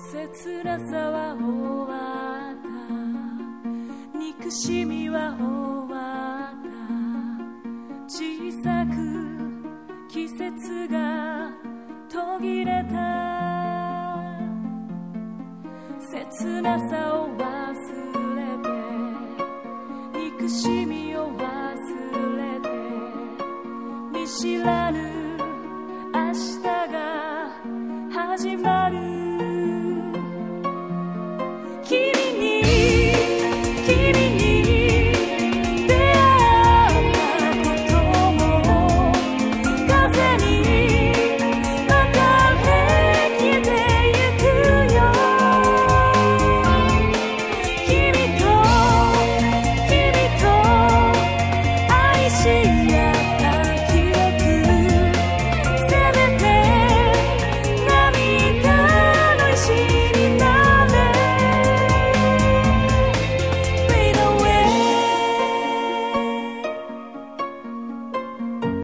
切なさは終わった、憎しみは終わった、小さく季節が途切れた、切なさを忘れて憎しみを忘れて、見知らぬ